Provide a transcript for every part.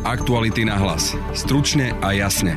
Aktuality na hlas. Stručne a jasne.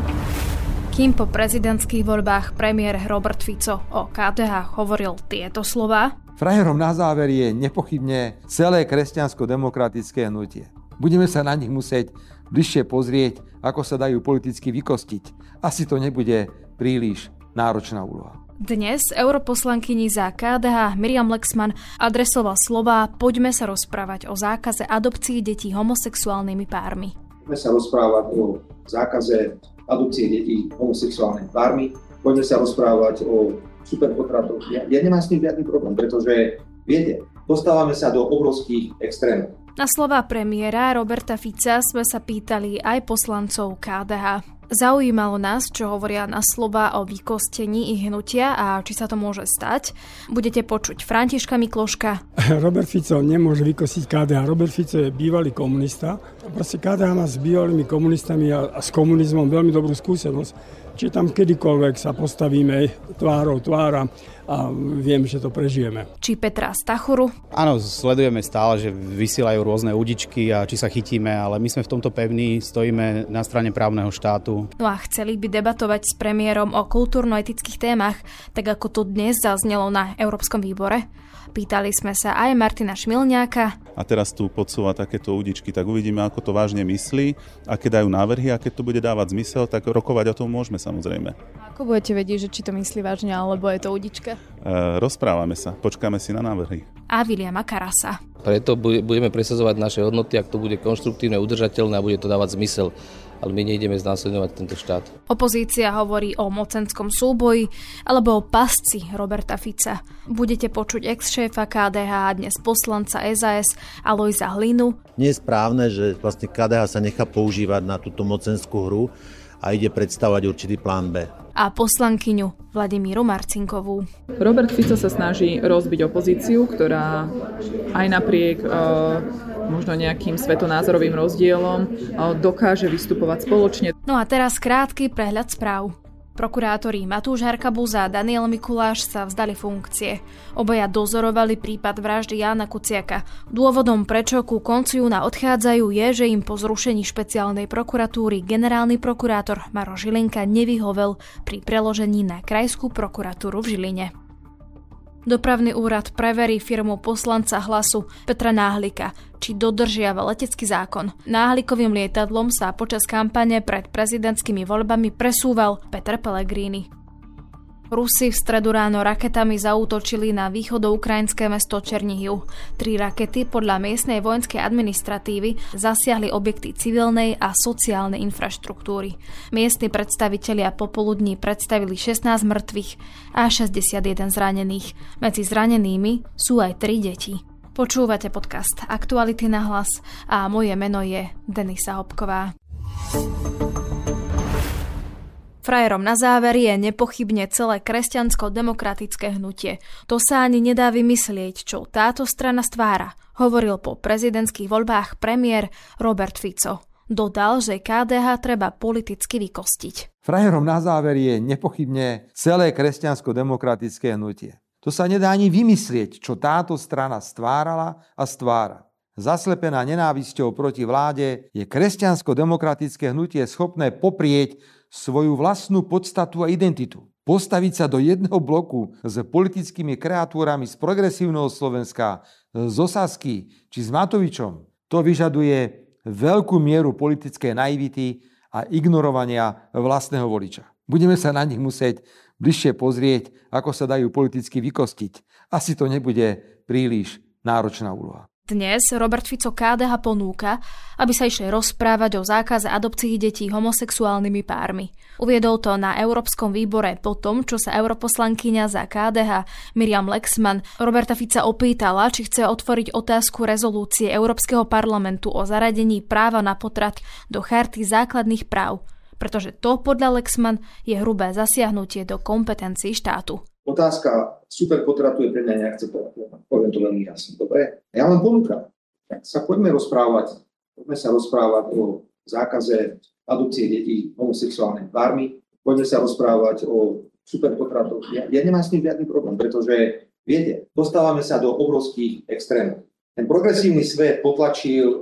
Kým po prezidentských voľbách premiér Robert Fico o KDH hovoril tieto slová: frajerom na záver je nepochybne celé kresťansko-demokratické hnutie. Budeme sa na nich musieť bližšie pozrieť, ako sa dajú politicky vykostiť. Asi to nebude príliš náročná úloha. Dnes europoslankyni za KDH Miriam Lexman adresoval slová: poďme sa rozprávať o zákaze adopcií detí homosexuálnymi pármi. Poďme sa rozprávať o zákaze adopcie detí homosexuálnymi pármi. Poďme sa rozprávať o superpotratoch. Ja nemám s tým žiadny problém, pretože, viete, dostávame sa do obrovských extrémov. Na slová premiéra Roberta Fica sme sa pýtali aj poslancov KDH. Zaujímalo nás, čo hovoria na slová o vykostení ich hnutia a či sa to môže stať. Budete počuť Františka Mikloška. Robert Fico nemôže vykostiť KDH. Robert Fico je bývalý komunista. Proste KDH má s bývalými komunistami a s komunizmom veľmi dobrú skúsenosť. Čiže tam kedykoľvek sa postavíme tvárou tvára a viem, že to prežijeme. Či Petra Stachuru. Áno, sledujeme stále, že vysielajú rôzne údičky a či sa chytíme, ale my sme v tomto pevní, stojíme na strane právneho štátu. No a chceli by debatovať s premiérom o kultúrno-etických témach, tak ako to dnes zaznelo na Európskom výbore. Pýtali sme sa aj Martina Šmilňáka. A teraz tu podsúva takéto údičky, tak uvidíme, ako to vážne myslí, aké dajú návrhy, a keď to bude dávať zmysel, tak rokovať o tom môžeme samozrejme. Ako budete vedieť, že či to myslí vážne, alebo je to údička? Rozprávame sa, počkáme si na návrhy. A Viliama Karasa. Preto budeme presadzovať naše hodnoty, ak to bude konštruktívne, udržateľné a bude to dávať zmysel. Ale my nejdeme znásilňovať tento štát. Opozícia hovorí o mocenskom súboji alebo o pasci Roberta Fica. Budete počuť ex-šéfa KDH a dnes poslanca SAS Alojza Hlinu. Nie je správne, že vlastne KDH sa nechá používať na túto mocenskú hru a ide predstavovať určitý plán B. A poslankyňu Vladimíru Marcinkovú. Robert Fico sa snaží rozbiť opozíciu, ktorá aj napriek možno nejakým svetonázorovým rozdielom dokáže vystupovať spoločne. No a teraz krátky prehľad správ. Prokurátori Matúš Harkabuza a Daniel Mikuláš sa vzdali funkcie. Obaja dozorovali prípad vraždy Jána Kuciaka. Dôvodom, prečo ku koncu júna odchádzajú, je, že im po zrušení špeciálnej prokuratúry generálny prokurátor Maro Žilinka nevyhovel pri preložení na krajskú prokuratúru v Žiline. Dopravný úrad preverí firmu poslanca Hlasu Petra Náhlika, či dodržiava letecký zákon. Náhlikovým lietadlom sa počas kampane pred prezidentskými voľbami presúval Peter Pellegrini. Rusi v stredu ráno raketami zaútočili na východoukrajinské mesto Černihiv. 3 rakety podľa miestnej vojenskej administratívy zasiahli objekty civilnej a sociálnej infraštruktúry. Miestni predstavitelia popoludní predstavili 16 mŕtvych a 61 zranených. Medzi zranenými sú aj 3 deti. Počúvate podcast Aktuality na hlas a moje meno je Denisa Hopková. Frajerom na záver je nepochybne celé kresťansko-demokratické hnutie. To sa ani nedá vymyslieť, čo táto strana stvára, hovoril po prezidentských voľbách premiér Robert Fico. Dodal, že KDH treba politicky vykostiť. Frajerom na záver je nepochybne celé kresťansko-demokratické hnutie. To sa nedá ani vymyslieť, čo táto strana stvárala a stvára. Zaslepená nenávisťou proti vláde je kresťansko-demokratické hnutie schopné poprieť svoju vlastnú podstatu a identitu. Postaviť sa do jedného bloku s politickými kreatúrami z progresívneho Slovenska, z Osasky či s Matovičom, to vyžaduje veľkú mieru politickej naivity a ignorovania vlastného voliča. Budeme sa na nich musieť bližšie pozrieť, ako sa dajú politicky vykostiť. Asi to nebude príliš náročná úloha. Dnes Robert Fico KDH ponúka, aby sa išli rozprávať o zákaze adopcií detí homosexuálnymi pármi. Uviedol to na Európskom výbore po tom, čo sa europoslankyňa za KDH Miriam Lexman Roberta Fica opýtala, či chce otvoriť otázku rezolúcie Európskeho parlamentu o zaradení práva na potrat do Charty základných práv, pretože to podľa Lexman je hrubé zasiahnutie do kompetencií štátu. Otázka superpotratu je pre mňa neakceptovateľná. Poviem to veľmi jasne. Dobre? Ja len ponúkam. Tak sa poďme sa rozprávať o zákaze adopcie detí homosexuálnymi pármi. Poďme sa rozprávať o superpotratoch. Ja nemám s tým žiadny problém, pretože, viete, dostávame sa do obrovských extrémov. Ten progresívny svet potlačil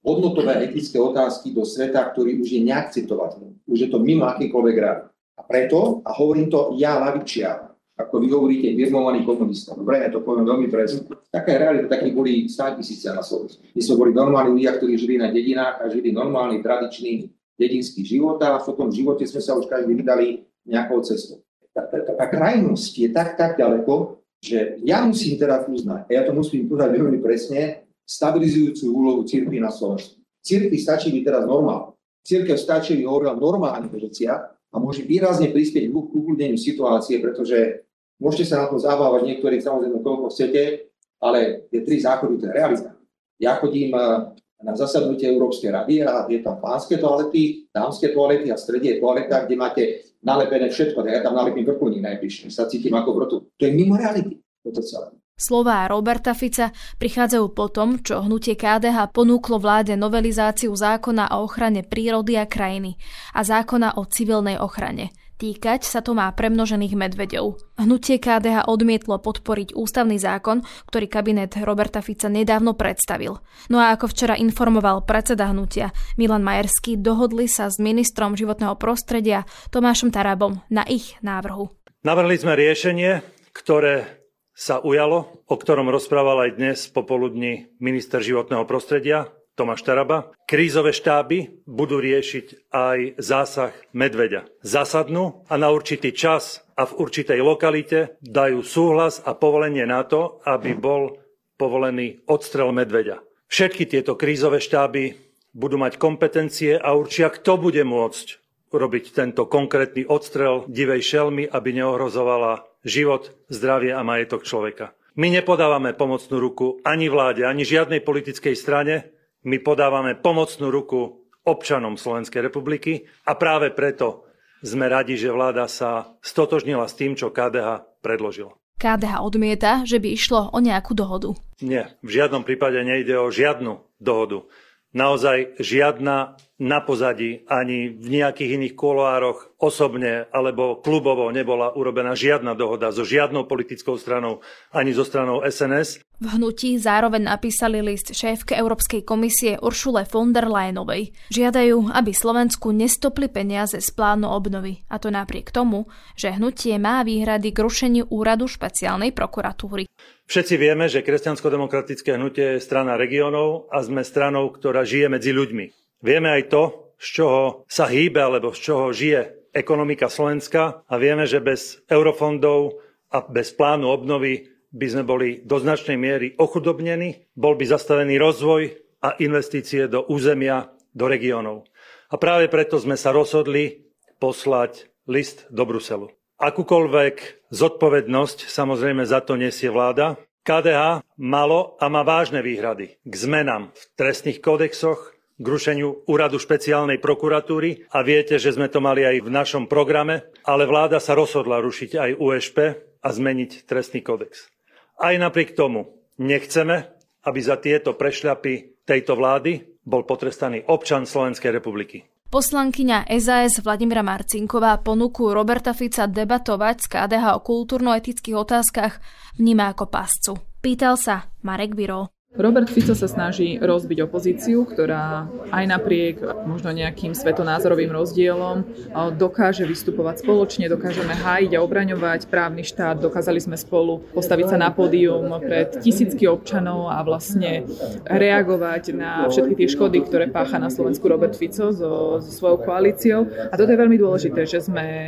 hodnotové a etické otázky do sveta, ktorý už je neakceptovateľný. Už je to mimo akýkoľvek rád. A preto, a hovorím to ja, lavičiar, ako vy hovoríte, birmovaný komunista. Dobre, ja to poviem veľmi presne. Taká je realita, takí boli 100 000 na Slovensku. My sme boli normálni ľudia, ktorí žili na dedinách a žili normálny, tradičný dedinský život a v tom živote sme sa už každý vydali nejakou cestou. Tá krajnosť je tak ďaleko, že ja musím teraz uznať, a ja to musím povedať veľmi presne, stabilizujúcu úlohu cirkvi na Slovensku. Cirkvi stačí byť teraz normálne. Cirkev stačí byť hovorila normálne veciach a môže výrazne prispieť k ukludneniu situácie, pretože môžete sa na to zabávať niektorí, samozrejme, koľko chcete, ale tie 3 záchody, to je realita. Ja chodím na zasadnutie Európskej rady a je tam pánske toalety, dámske toalety a v strede je toaleta, kde máte nalepené všetko. Ja tam nalepím vrtuľník najbližšie, sa cítim ako vrtu. To je mimo reality. Toto celé. Slová Roberta Fica prichádzajú po tom, čo hnutie KDH ponúklo vláde novelizáciu zákona o ochrane prírody a krajiny a zákona o civilnej ochrane. Týkať sa to má premnožených medveďov. Hnutie KDH odmietlo podporiť ústavný zákon, ktorý kabinet Roberta Fica nedávno predstavil. No a ako včera informoval predseda hnutia Milan Majerský, dohodli sa s ministrom životného prostredia Tomášom Tarabom na ich návrhu. Navrhli sme riešenie, ktoré sa ujalo, o ktorom rozprával aj dnes popoludní minister životného prostredia Tomáš Taraba. Krízové štáby budú riešiť aj zásah medveďa. Zasadnú a na určitý čas a v určitej lokalite dajú súhlas a povolenie na to, aby bol povolený odstrel medveďa. Všetky tieto krízové štáby budú mať kompetencie a určia, kto bude môcť urobiť tento konkrétny odstrel divej šelmy, aby neohrozovala život, zdravie a majetok človeka. My nepodávame pomocnú ruku ani vláde, ani žiadnej politickej strane. My podávame pomocnú ruku občanom Slovenskej republiky a práve preto sme radi, že vláda sa stotožnila s tým, čo KDH predložilo. KDH odmieta, že by išlo o nejakú dohodu. Nie, v žiadnom prípade nejde o žiadnu dohodu. Naozaj žiadna na pozadí, ani v nejakých iných kuloároch osobne alebo klubovo nebola urobená žiadna dohoda so žiadnou politickou stranou, ani so stranou SNS. V hnutí zároveň napísali list šéfke Európskej komisie Uršule von der Leyenovej. Žiadajú, aby Slovensku nestopli peniaze z plánu obnovy. A to napriek tomu, že hnutie má výhrady k rušeniu úradu špeciálnej prokuratúry. Všetci vieme, že kresťansko-demokratické hnutie je strana regiónov a sme stranou, ktorá žije medzi ľuďmi. Vieme aj to, z čoho sa hýbe alebo z čoho žije ekonomika Slovenska a vieme, že bez eurofondov a bez plánu obnovy by sme boli do značnej miery ochudobnení, bol by zastavený rozvoj a investície do územia, do regiónov. A práve preto sme sa rozhodli poslať list do Bruselu. Akúkoľvek zodpovednosť samozrejme za to nesie vláda. KDH malo a má vážne výhrady k zmenám v trestných kódexoch, k rušeniu úradu špeciálnej prokuratúry a viete, že sme to mali aj v našom programe, ale vláda sa rozhodla rušiť aj UŠP a zmeniť trestný kódex. Aj napriek tomu nechceme, aby za tieto prešľapy tejto vlády bol potrestaný občan Slovenskej republiky. Poslankyňa SAS Vladimíra Marcinková ponuku Roberta Fica debatovať s KDH o kultúrno-etických otázkach vníma ako pascu. Pýtal sa Marek Birol. Robert Fico sa snaží rozbiť opozíciu, ktorá aj napriek možno nejakým svetonázorovým rozdielom dokáže vystupovať spoločne, dokážeme hájiť a obraňovať právny štát, dokázali sme spolu postaviť sa na pódium pred tisícky občanov a vlastne reagovať na všetky tie škody, ktoré pácha na Slovensku Robert Fico so svojou koalíciou. A toto je veľmi dôležité, že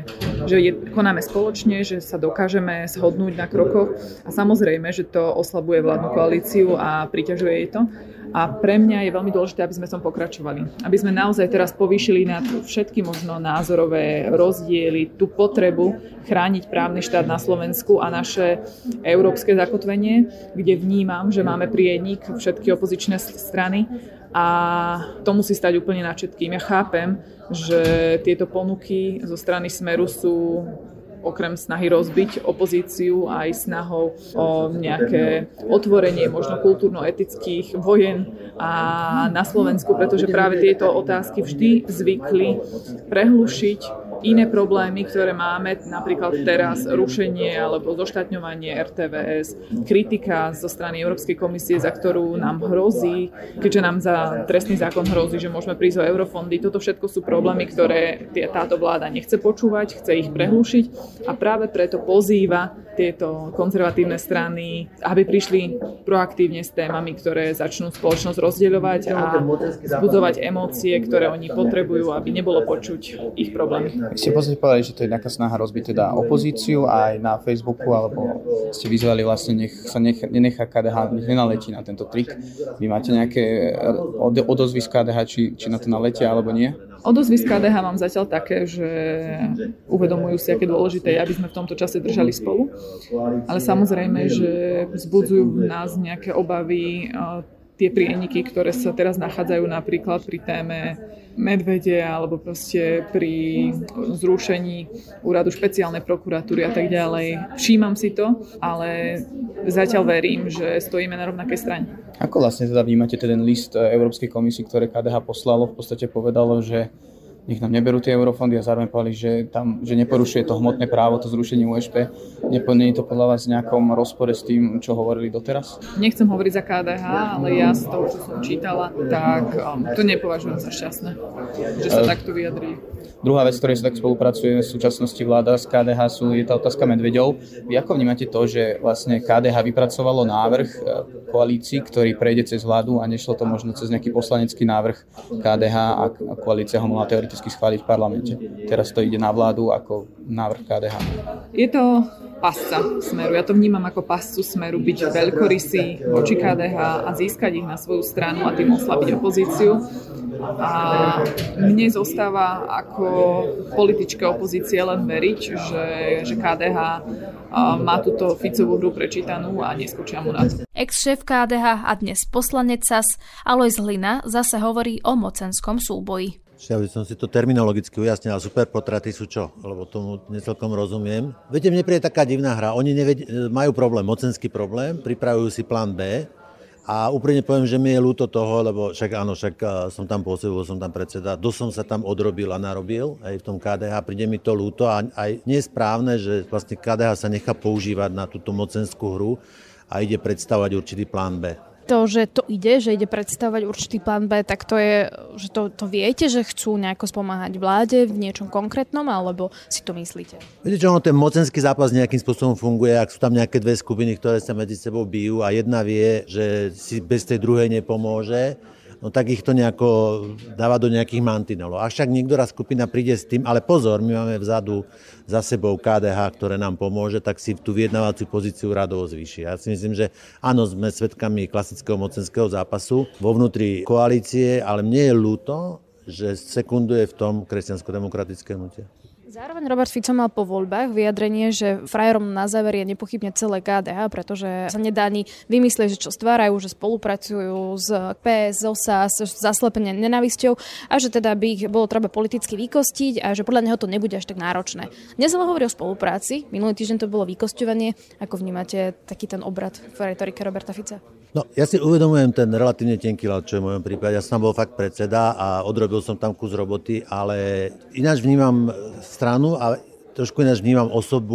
konáme spoločne, že sa dokážeme zhodnúť na krokoch a samozrejme, že to oslabuje vládnu koalíciu a priťažuje jej to. A pre mňa je veľmi dôležité, aby sme som pokračovali. Aby sme naozaj teraz povýšili nad všetky možno názorové rozdiely tú potrebu chrániť právny štát na Slovensku a naše európske zakotvenie, kde vnímam, že máme prienik všetky opozičné strany a to musí stať úplne na všetkým. Ja chápem, že tieto ponuky zo strany Smeru sú okrem snahy rozbiť opozíciu aj snahou o nejaké otvorenie možno kultúrno-etických vojen a na Slovensku, pretože práve tieto otázky vždy zvykli prehlušiť iné problémy, ktoré máme, napríklad teraz rušenie alebo zoštátňovanie RTVS, kritika zo strany Európskej komisie, za ktorú nám hrozí, keďže nám za trestný zákon hrozí, že môžeme prísť o eurofondy. Toto všetko sú problémy, ktoré táto vláda nechce počúvať, chce ich prehlušiť a práve preto pozýva tieto konzervatívne strany, aby prišli proaktívne s témami, ktoré začnú spoločnosť rozdeľovať a vzbudzovať emócie, ktoré oni potrebujú, aby nebolo počuť ich problémy. Ste povedali, že to je nejaká snaha rozbiť teda opozíciu aj na Facebooku, alebo ste vyzvali vlastne, nenechá KDH, nech nenaletí na tento trik. Vy máte nejaké odozvy z KDH, či na to naletia, alebo nie? Odozvy z KDH mám zatiaľ také, že uvedomujú si, aké dôležité je, aby sme v tomto čase držali spolu. Ale samozrejme, že vzbudzujú v nás nejaké obavy tie prieniky, ktoré sa teraz nachádzajú napríklad pri téme medvede alebo proste pri zrušení úradu špeciálnej prokuratúry a tak ďalej. Všímam si to, ale zatiaľ verím, že stojíme na rovnakej strane. Ako vlastne teda vnímate ten list Európskej komisie, ktoré KDH poslalo, v podstate povedalo, že nech nám neberú tie eurofondy a zároveň povedali, že neporušuje to hmotné právo, to zrušenie USP. Nie je to podľa vás v nejakom rozpore s tým, čo hovorili doteraz? Nechcem hovoriť za KDH, ale ja z toho, čo som čítala, tak to nepovažujem za šťastné, že sa takto vyjadrí. Druhá vec, ktorej sa tak spolupracuje v súčasnosti vláda s KDH, je tá otázka medveďov. Vy ako vnímate to, že vlastne KDH vypracovalo návrh koalícii, ktorý prejde cez vládu a nešlo to možno cez nejaký poslanecký návrh KDH a koalícia ho mohla teoreticky schváliť v parlamente. Teraz to ide na vládu ako návrh KDH. Je to pasca Smeru. Ja to vnímam ako pascu Smeru, byť veľkorysý voči KDH a získať ich na svoju stranu a tým oslabiť opozíciu. A mne zostáva ako politička opozície len veriť, že KDH má túto Ficovú hru prečítanú a neskočia mu na to. Ex-šéf KDH a dnes poslanec SAS Alojz Hlina zase hovorí o mocenskom súboji. Ja by som si to terminologicky ujasnil, super potraty sú čo? Lebo tomu necelkom rozumiem. Viete, mne príde taká divná hra. Oni majú problém, mocenský problém, pripravujú si plán B. A úprimne poviem, že mi je ľúto toho, lebo však som tam pôsobil, som tam predseda, dosť som sa tam odrobil a narobil aj v tom KDH, príde mi to ľúto a aj nie je správne, že vlastne KDH sa nechá používať na túto mocenskú hru a ide predstavovať určitý plán B. To, že to ide, že ide predstavovať určitý plán B, tak to je, že to viete, že chcú nejako spomáhať vláde v niečom konkrétnom, alebo si to myslíte? Viete čo, ten mocenský zápas nejakým spôsobom funguje, ak sú tam nejaké dve skupiny, ktoré sa medzi sebou bijú a jedna vie, že si bez tej druhej nepomôže, no tak ich to nejako dáva do nejakých mantinelov. A však niektorá skupina príde s tým, ale pozor, my máme vzadu za sebou KDH, ktoré nám pomôže, tak si tú vyjednávaciu pozíciu radovo zvýši. Ja si myslím, že áno, sme svedkami klasického mocenského zápasu vo vnútri koalície, ale mne je ľúto, že sekunduje v tom kresťansko-demokratické hnutie. Zároveň Robert Fico mal po voľbách vyjadrenie, že frajerom na záver je nepochybne celé KDH, pretože sa nedá ani vymyslieť, že čo stvárajú, že spolupracujú s PS, s SAS, zaslepene nenávisťou a že teda by ich bolo treba politicky vykostiť a že podľa neho to nebude až tak náročné. Dnes ale hovorí o spolupráci, minulý týždeň to bolo vykosťovanie. Ako vnímate taký ten obrad v retorike Roberta Fica? No, ja si uvedomujem ten relatívne tenký ľad, čo je v mojom prípade. Ja som bol fakt predseda a odrobil som tam kus roboty, ale ináč vnímam stranu a trošku ináč vnímam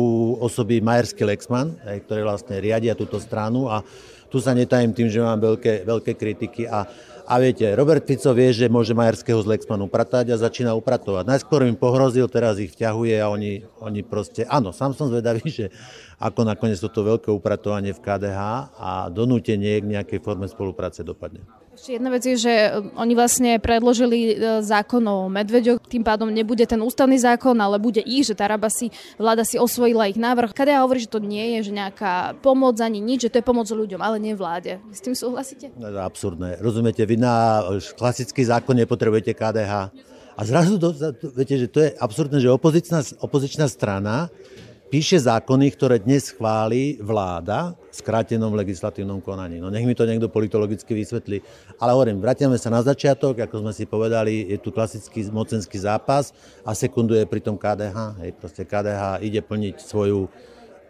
osoby Majersky-Lexman, ktoré vlastne riadia túto stranu a tu sa netajím tým, že mám veľké kritiky a viete, Robert Fico vie, že môže Majerského z Lexmanu upratať a začína upratovať. Najskôr im pohrozil, teraz ich vťahuje a oni proste, áno, sám som zvedavý, že ako nakoniec toto veľké upratovanie v KDH a donútenie k nejakej forme spolupráce dopadne. Ešte jedna vec je, že oni vlastne predložili zákon o medveďoch, tým pádom nebude ten ústavný zákon, ale bude ich, že vláda si osvojila ich návrh. KDH hovorí, že to nie je že nejaká pomoc ani nič, že to je pomoc ľuďom, ale nie vláde. S tým súhlasíte? To je absurdné. Rozumiete, vy na klasický zákon nepotrebujete KDH. A zrazu viete, že to je absurdné, že opozičná strana píše zákony, ktoré dnes schváli vláda v skrátenom legislatívnom konaní. No nech mi to niekto politologicky vysvetlí. Ale hovorím, vrátime sa na začiatok, ako sme si povedali, je tu klasický mocenský zápas a sekunduje pri tom KDH. Proste KDH ide plniť svoju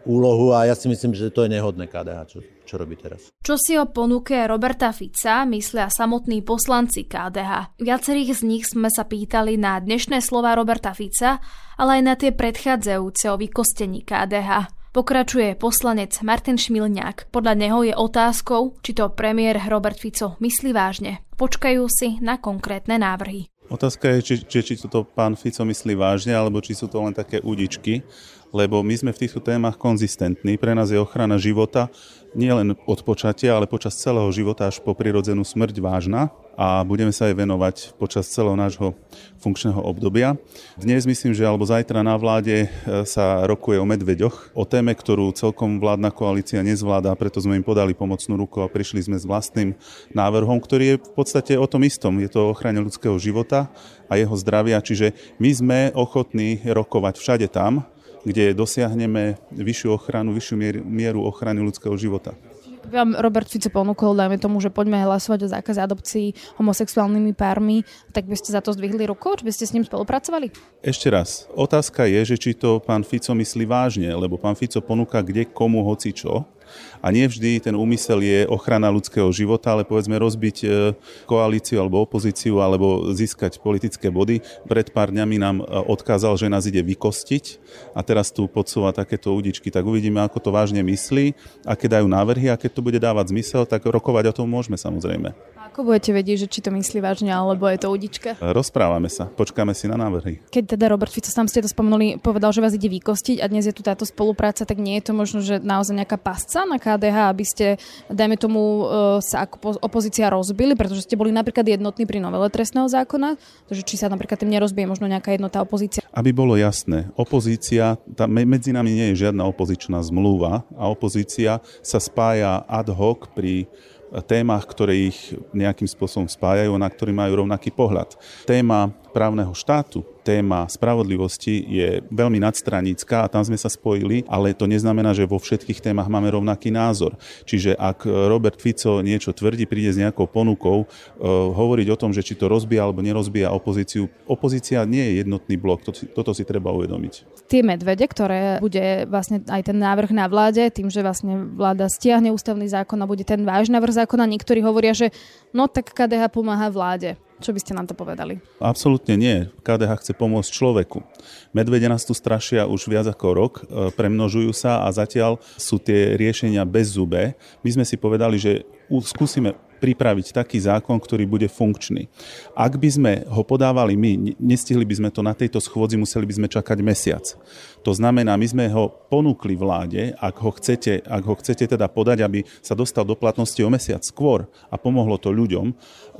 úlohu a ja si myslím, že to je nehodné KDH, čo robí teraz. Čo si o ponuke Roberta Fica myslia samotní poslanci KDH? Viacerých z nich sme sa pýtali na dnešné slová Roberta Fica, ale aj na tie predchádzajúce o vykostení KDH. Pokračuje poslanec Martin Šmilňák. Podľa neho je otázkou, či to premiér Robert Fico myslí vážne. Počkajú si na konkrétne návrhy. Otázka je, či to pán Fico myslí vážne, alebo či sú to len také údičky, lebo my sme v týchto témach konzistentní. Pre nás je ochrana života nielen od počatia, ale počas celého života až po prirodzenú smrť vážna a budeme sa jej venovať počas celého nášho funkčného obdobia. Dnes myslím, že alebo zajtra na vláde sa rokuje o medveďoch, o téme, ktorú celkom vládna koalícia nezvláda, preto sme im podali pomocnú ruku a prišli sme s vlastným návrhom, ktorý je v podstate o tom istom. Je to o ochrane ľudského života a jeho zdravia, čiže my sme ochotní rokovať všade tam, kde dosiahneme vyššiu ochranu, vyššiu mieru ochrany ľudského života. Vám Robert Fico ponúkol, dajme tomu, že poďme hlasovať o zákaze adopcií homosexuálnymi pármi, tak by ste za to zdvihli ruku? Či by ste s ním spolupracovali? Ešte raz, otázka je, že či to pán Fico myslí vážne, lebo pán Fico ponúka kde komu hocičo. A nie vždy ten úmysel je ochrana ľudského života, ale povedzme rozbiť koalíciu alebo opozíciu alebo získať politické body. Pred pár dňami nám odkázal, že nás ide vykostiť a teraz tu podsúva takéto údičky. Tak uvidíme, ako to vážne myslí, aké dajú návrhy a keď to bude dávať zmysel, tak rokovať o tom môžeme samozrejme. Ako budete vedieť, že či to myslí vážne, alebo je to údička? Rozprávame sa, počkáme si na návrhy. Keď teda Robert Fico, sám ste to spomenuli, povedal, že vás ide vykostiť a dnes je tu táto spolupráca, tak nie je to možno, že naozaj nejaká pasca na KDH, aby ste, dajme tomu, sa ako opozícia rozbili, pretože ste boli napríklad jednotní pri novele trestného zákona, takže či sa napríklad tým nerozbije možno nejaká jednotá opozícia? Aby bolo jasné, opozícia, medzi nami nie je žiadna opozičná zmluva a opozícia sa spája ad hoc pri témach, ktoré ich nejakým spôsobom spájajú a na ktorý majú rovnaký pohľad. Téma právneho štátu, téma spravodlivosti je veľmi nadstranická a tam sme sa spojili, ale to neznamená, že vo všetkých témach máme rovnaký názor. Čiže ak Robert Fico niečo tvrdí, príde s nejakou ponukou, hovoriť o tom, že či to rozbíja alebo nerozbíja opozíciu. Opozícia nie je jednotný blok, toto si treba uvedomiť. Tie medvede, ktoré bude vlastne aj ten návrh na vláde, tým, že vlastne vláda stiahne ústavný zákon a bude ten váš návrh zákona, niektorí hovoria, že no tak KDH pomáha vláde. Čo by ste nám to povedali? Absolútne nie. KDH chce pomôcť človeku. Medvede nás tu strašia už viac ako rok, premnožujú sa a zatiaľ sú tie riešenia bezzubé. My sme si povedali, že skúsime pripraviť taký zákon, ktorý bude funkčný. Ak by sme ho podávali my, nestihli by sme to na tejto schôdzi, museli by sme čakať mesiac. To znamená, my sme ho ponúkli vláde, ak ho chcete teda podať, aby sa dostal do platnosti o mesiac skôr a pomohlo to ľuďom.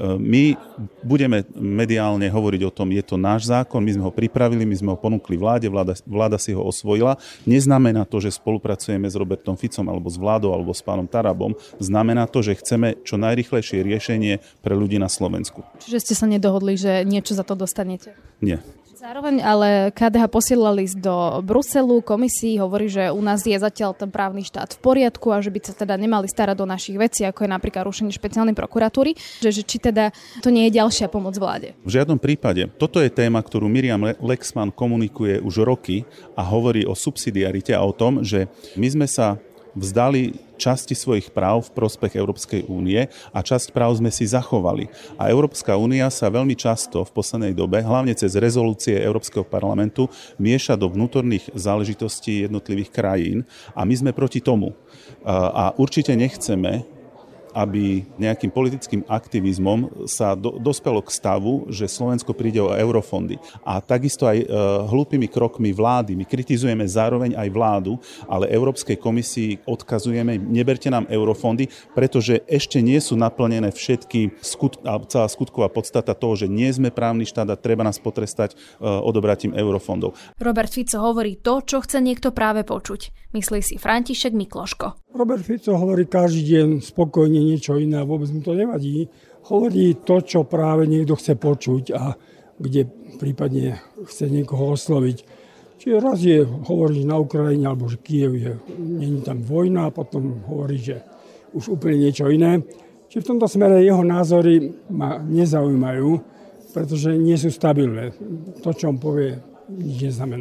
My budeme mediálne hovoriť o tom, je to náš zákon, my sme ho pripravili, my sme ho ponúkli vláde, vláda si ho osvojila. Neznamená to, že spolupracujeme s Robertom Ficom alebo s vládou alebo s pánom Tarabom. Znamená to, že chceme čo najrýchlejšie riešenie pre ľudí na Slovensku. Čiže ste sa nedohodli, že niečo za to dostanete? Nie. Zároveň ale KDH posielal list do Bruselu, komisii, hovorí, že u nás je zatiaľ ten právny štát v poriadku a že by sa teda nemali starať do našich vecí, ako je napríklad rušenie špeciálnej prokuratúry, že či teda to nie je ďalšia pomoc vláde. V žiadnom prípade. Toto je téma, ktorú Miriam Lexman komunikuje už roky a hovorí o subsidiarite a o tom, že my sme sa vzdali časti svojich práv v prospech Európskej únie a časť práv sme si zachovali. A Európska únia sa veľmi často v poslednej dobe, hlavne cez rezolúcie Európskeho parlamentu, mieša do vnútorných záležitostí jednotlivých krajín a my sme proti tomu. A určite nechceme, aby nejakým politickým aktivizmom sa dospelo k stavu, že Slovensko príde o eurofondy. A takisto aj hlúpými krokmi vlády. My kritizujeme zároveň aj vládu, ale Európskej komisii odkazujeme, neberte nám eurofondy, pretože ešte nie sú naplnené všetky celá skutková podstata toho, že nie sme právny štát a treba nás potrestať odobratím eurofondov. Robert Fico hovorí to, čo chce niekto práve počuť. Myslí si František Mikloško. Robert Fico hovorí každý deň spokojne niečo iné a vôbec mu to nevadí. Hovorí to, čo práve niekto chce počuť a kde prípadne chce niekoho osloviť. Čiže raz hovorí na Ukrajine, alebo že Kyjev nie je tam vojna a potom hovorí, že už úplne niečo iné. Čiže v tomto smere jeho názory ma nezaujímajú, pretože nie sú stabilné. To, čo on povie, nič neznamená.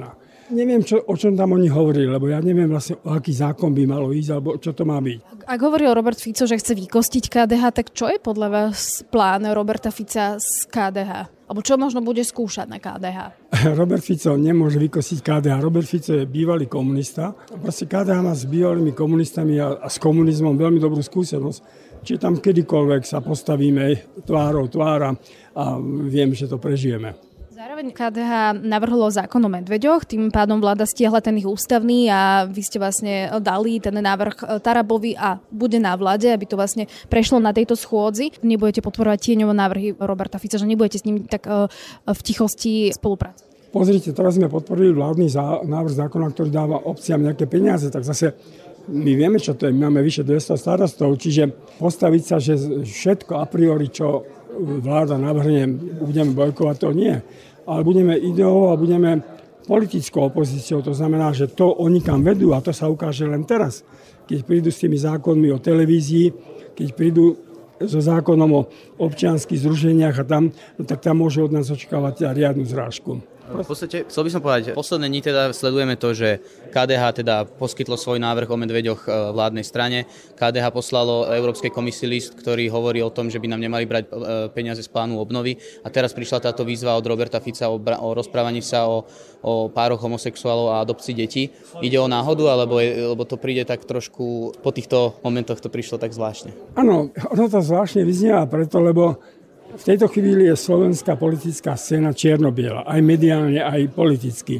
Neviem, o čom tam oni hovorili, lebo ja neviem vlastne, o aký zákon by malo ísť, alebo čo to má byť. Ak hovoril Robert Fico, že chce vykostiť KDH, tak čo je podľa vás plán Roberta Fica z KDH? Alebo čo možno bude skúšať na KDH? Robert Fico nemôže vykostiť KDH. Robert Fico je bývalý komunista. Proste KDH má s bývalými komunistami a s komunizmom veľmi dobrú skúsenosť. Čiže tam kedykoľvek sa postavíme tvárou tvára a viem, že to prežijeme. Zároveň KDH navrhlo zákon o medveďoch, tým pádom vláda stiahla ten ich ústavný a vy ste vlastne dali ten návrh Tarabovi a bude na vláde, aby to vlastne prešlo na tejto schôdzi. Nebudete podporovať tieňovo návrhy Roberta Fica, že nebudete s ním tak v tichosti spolupracovať? Pozrite, teraz sme podporili vládny návrh zákona, ktorý dáva obciam nejaké peniaze, tak zase my vieme, čo to je. My máme vyše 200 starostov, čiže postaviť sa, že všetko a priori, čo vláda navrhne, budeme bojkovať, to nie. Ale budeme ideou a budeme politickou opozíciou. To znamená, že to oni kam vedú a to sa ukáže len teraz. Keď prídu s tými zákonmi o televízii, keď prídu so zákonom o občianskych združeniach a tam, tak tam môžu od nás očakávať riadnu zrážku. V podstate chcel by som povedať, posledné dni teda sledujeme to, že KDH teda poskytlo svoj návrh o medveďoch vládnej strane. KDH poslalo Európskej komisii list, ktorý hovorí o tom, že by nám nemali brať peniaze z plánu obnovy. A teraz prišla táto výzva od Roberta Fica o rozprávaní sa o pároch homosexuálov a adopcii detí. Ide o náhodu, alebo to príde tak trošku, po týchto momentoch to prišlo tak zvláštne? Áno, ono to zvláštne vyznieva preto, lebo v tejto chvíli je slovenská politická scéna čierno-biela, aj mediálne, aj politicky.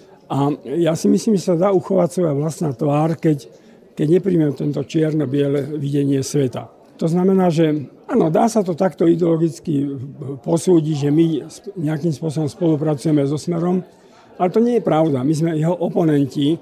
A ja si myslím, že sa dá uchovať svoja vlastná tvár, keď nepríjmem tento čierno-biele videnie sveta. To znamená, že áno, dá sa to takto ideologicky posúdiť, že my nejakým spôsobom spolupracujeme so Smerom, ale to nie je pravda. My sme jeho oponenti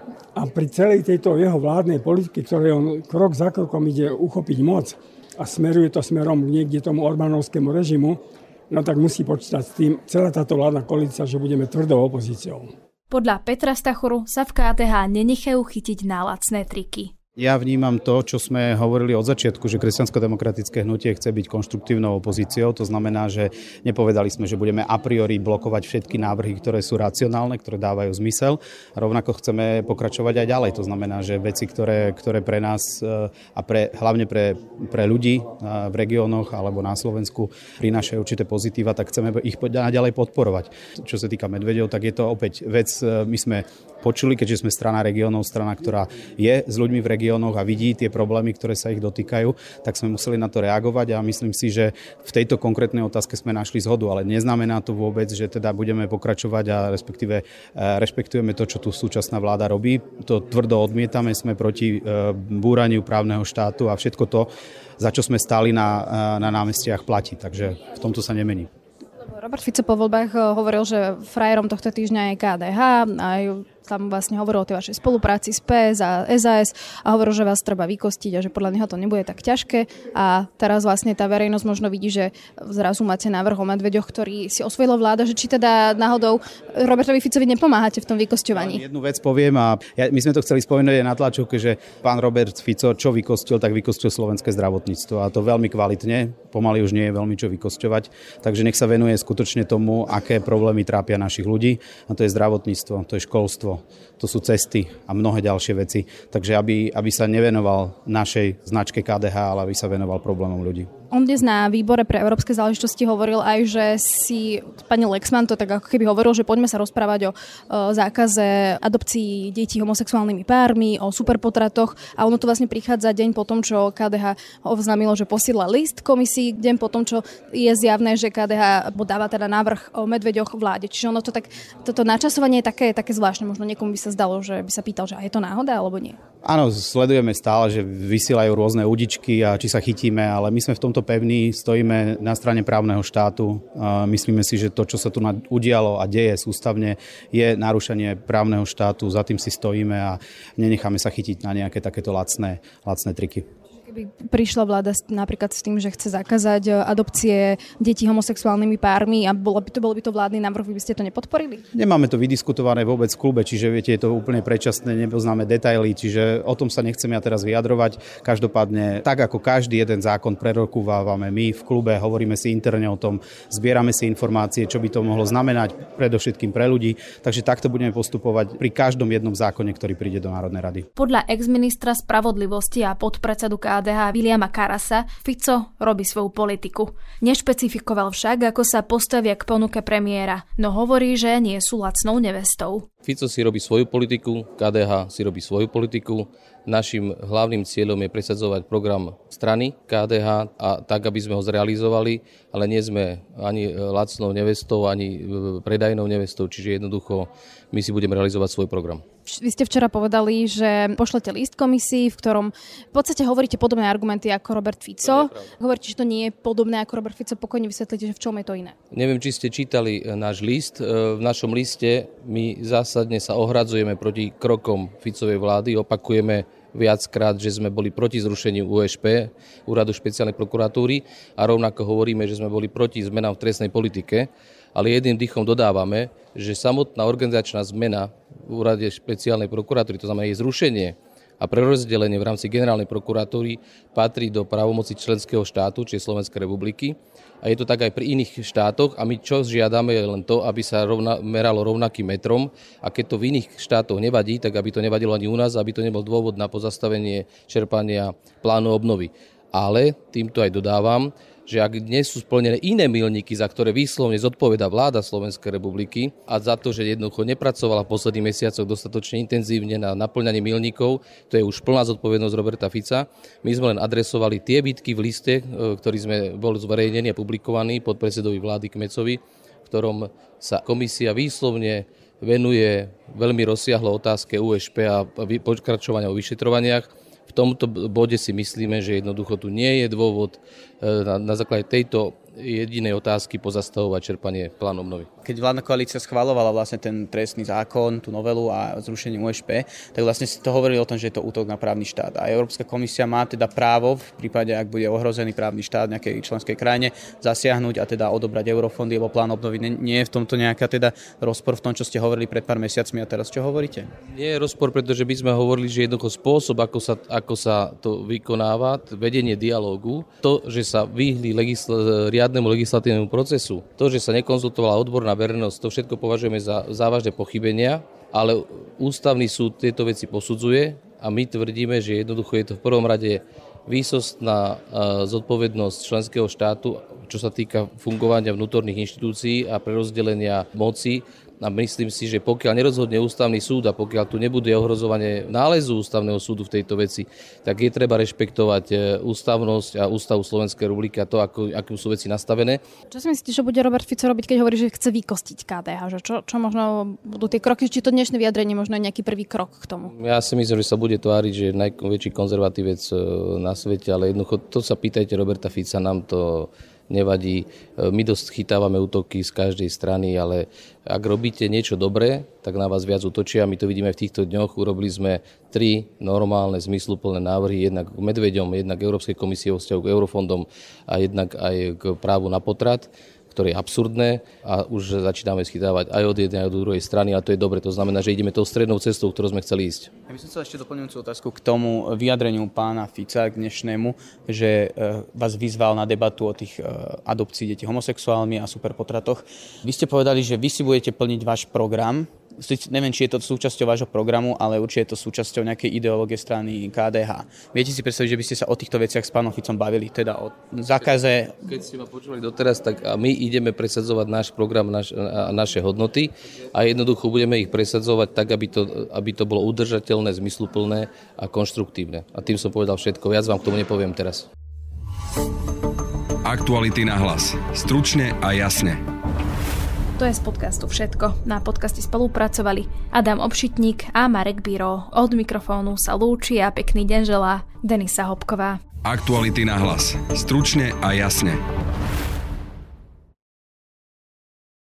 a pri celej tejto jeho vládnej politike, ktoré on krok za krokom ide uchopiť moc, a smeruje to smerom niekde tomu orbánovskému režimu, no tak musí počítať s tým celá táto vládna koalícia, že budeme tvrdou opozíciou. Podľa Petra Stachoru sa v KDH nenechajú chytiť na lacné triky. Ja vnímam to, čo sme hovorili od začiatku, že kresťansko-demokratické hnutie chce byť konštruktívnou opozíciou. To znamená, že nepovedali sme, že budeme a priori blokovať všetky návrhy, ktoré sú racionálne, ktoré dávajú zmysel. A rovnako chceme pokračovať aj ďalej. To znamená, že veci, ktoré pre nás a hlavne pre ľudí v regiónoch alebo na Slovensku prinášajú určité pozitíva, tak chceme ich naďalej podporovať. Čo sa týka medveďov, tak je to opäť vec, my sme počuli, keďže sme strana regiónov, strana, ktorá je s ľuďmi v regiónoch a vidí tie problémy, ktoré sa ich dotýkajú, tak sme museli na to reagovať a myslím si, že v tejto konkrétnej otázke sme našli zhodu, ale neznamená to vôbec, že teda budeme pokračovať a respektíve rešpektujeme to, čo tu súčasná vláda robí. To tvrdo odmietame, sme proti búraniu právneho štátu a všetko to, za čo sme stáli na námestiach, platí. Takže v tomto sa nemení. Robert Fico po voľbách hovoril, že frajerom tohto týždňa je KDH, aj tam vlastne hovoril o tej vašej spolupráci s PS a SAS a hovoril, že vás treba vykostiť a že podľa neho to nebude tak ťažké. A teraz vlastne tá verejnosť možno vidí, že zrazu máte návrh o medveďoch, ktorý si osvojila vláda, že či teda náhodou Robertovi Ficovi nepomáhate v tom vykosťovaní. Jednu vec poviem a my sme to chceli spomenúť aj na tlačovke, že pán Robert Fico čo vykostil, tak vykostil slovenské zdravotníctvo a to veľmi kvalitne, pomaly už nie je veľmi čo vykosťovať, takže nech sa venuje skutočne tomu, aké problémy trápia našich ľudí a to je zdravotníctvo, to je školstvo, to sú cesty a mnohé ďalšie veci. Takže aby sa nevenoval našej značke KDH, ale aby sa venoval problémom ľudí. On dnes na výbore pre európske záležitosti hovoril aj, že si pani Lexman to tak ako keby hovoril, že poďme sa rozprávať o zákaze adopcií detí homosexuálnymi pármi, o superpotratoch a ono to vlastne prichádza deň po tom, čo KDH oznámilo, že posiela list komisii, deň po tom, čo je zjavné, že KDH dáva teda návrh o medveďoch vláde. Čiže ono to tak, toto načasovanie je také zvláštne. Možno niekomu by sa zdalo, že by sa pýtal, že je to náhoda alebo nie. Áno, sledujeme stále, že vysielajú rôzne udičky a či sa chytíme, ale my sme v tomto pevní, stojíme na strane právneho štátu. Myslíme si, že to, čo sa tu udialo a deje sústavne, je narušenie právneho štátu, za tým si stojíme a nenecháme sa chytiť na nejaké takéto lacné triky. Keby prišla vláda napríklad s tým, že chce zakázať adopcie detí homosexuálnymi pármi a bol by to vládny návrh, vy by ste to nepodporili? Nemáme to vydiskutované vôbec v klube, čiže viete, je to úplne predčasné, nepoznáme detaily, čiže o tom sa nechcem ja teraz vyjadrovať. Každopádne, tak ako každý jeden zákon prerokúvávame my v klube, hovoríme si interne o tom, zbierame si informácie, čo by to mohlo znamenať predovšetkým pre ľudí, takže takto budeme postupovať pri každom jednom zákone, ktorý príde do Národnej rady. Podľa ex-ministra spravodlivosti a podpredsedu KDH Viliama Karasa Fico robí svoju politiku. Nešpecifikoval však, ako sa postavia k ponuke premiéra, no hovorí, že nie sú lacnou nevestou. Fico si robí svoju politiku, KDH si robí svoju politiku. Naším hlavným cieľom je presadzovať program strany KDH a tak, aby sme ho zrealizovali, ale nie sme ani lacnou nevestou, ani predajnou nevestou, čiže jednoducho my si budeme realizovať svoj program. Vy ste včera povedali, že pošlete list komisii, v ktorom v podstate hovoríte podobné argumenty ako Robert Fico. Hovoríte, že to nie je podobné ako Robert Fico, pokojne vysvetlíte, že v čom je to iné. Neviem, či ste čítali náš list. V našom liste my zásadne sa ohradzujeme proti krokom Ficovej vlády, opakujeme viackrát, že sme boli proti zrušeniu UŠP, Úradu špeciálnej prokuratúry, a rovnako hovoríme, že sme boli proti zmenám v trestnej politike, ale jedným dýchom dodávame, že samotná organizačná zmena v Úrade špeciálnej prokuratúry, to znamená jej zrušenie a prerozdelenie v rámci generálnej prokuratúry, patrí do právomoci členského štátu, či Slovenskej republiky. A je to tak aj pri iných štátoch a my čo žiadame je len to, aby sa meralo rovnakým metrom, a keď to v iných štátoch nevadí, tak aby to nevadilo ani u nás, aby to nebol dôvod na pozastavenie čerpania plánu obnovy. Ale týmto aj dodávam, že ak dnes sú splnené iné milníky, za ktoré výslovne zodpovedá vláda Slovenskej republiky a za to, že jednoducho nepracovala v posledných mesiacoch dostatočne intenzívne na naplňanie milníkov, to je už plná zodpovednosť Roberta Fica. My sme len adresovali tie výtky v liste, ktorý sme bol zverejnený a publikovaný podpredsedovi vlády Kmecovi, v ktorom sa komisia výslovne venuje veľmi rozsiahlo otázke UŠP a pokračovania o vyšetrovaniach. V tomto bode si myslíme, že jednoducho tu nie je dôvod na základe tejto jedinej otázky pozastavovať čerpanie plánu obnovy. Keď vládna koalícia schvaľovala vlastne ten trestný zákon, tú novelu a zrušenie UŠP, tak vlastne si to hovorili o tom, že je to útok na právny štát. A Európska komisia má teda právo, v prípade, ak bude ohrozený právny štát v nejakej členskej krajine, zasiahnuť a teda odobrať eurofondy alebo plán obnovy. Nie je v tomto nejaká teda rozpor v tom, čo ste hovorili pred pár mesiacmi a teraz čo hovoríte? Nie je rozpor, pretože by sme hovorili, že jednoducho spôsob, ako sa to vykonáva, vedenie dialógu, to, že sa vyhli riadnemu legislatívnemu procesu, to, že sa nekonzultovala odborná verejnosť, to všetko považujeme za závažné pochybenia, ale ústavný súd tieto veci posudzuje a my tvrdíme, že jednoducho je to v prvom rade výsostná zodpovednosť členského štátu, čo sa týka fungovania vnútorných inštitúcií a prerozdelenia moci. A myslím si, že pokiaľ nerozhodne ústavný súd a pokiaľ tu nebude ohrozovanie nálezu ústavného súdu v tejto veci, tak je treba rešpektovať ústavnosť a ústavu Slovenskej republiky a to, ako sú veci nastavené. Čo si myslíte, že bude Robert Fico robiť, keď hovorí, že chce vykostiť KDH? Čo možno budú tie kroky? Či to dnešné vyjadrenie možno je nejaký prvý krok k tomu? Ja si myslím, že sa bude tváriť, že je najväčší konzervatívec na svete, ale jednoducho to sa pýtajte Roberta Fica, nám to nevadí. My dosť chytávame útoky z každej strany, ale ak robíte niečo dobré, tak na vás viac útočia. My to vidíme v týchto dňoch. Urobili sme 3 normálne, zmysluplné návrhy, jednak k medveďom, jednak k Európskej komisii vo vzťahu k eurofondom a jednak aj k právu na potrat, ktoré je absurdné a už začíname schytávať aj od jednej, aj od druhej strany a to je dobre. To znamená, že ideme tou strednou cestou, ktorou sme chceli ísť. Ja by som chcel ešte doplňujúcu otázku k tomu vyjadreniu pána Fica k dnešnému, že vás vyzval na debatu o tých adopcii detí homosexuálmi a superpotratoch. Vy ste povedali, že vy si budete plniť váš program. Neviem, či je to súčasťou vášho programu, ale určite je to súčasťou nejakej ideológie strany KDH. Viete si predstaviť, že by ste sa o týchto veciach s pánom Ficom bavili, teda o zákaze? Keď ste ma počúvali doteraz, tak my ideme presadzovať náš program, naše hodnoty a jednoducho budeme ich presadzovať tak, aby to bolo udržateľné, zmysluplné a konštruktívne. A tým som povedal všetko. Viac vám k tomu nepoviem teraz. Aktuality na hlas. Stručne a jasne. To je z podcastu všetko. Na podcaste spolupracovali Adam Obšitník a Marek Biro. Od mikrofónu sa lúči a pekný deň želá Denisa Hopková. Aktuality na hlas. Stručne a jasne.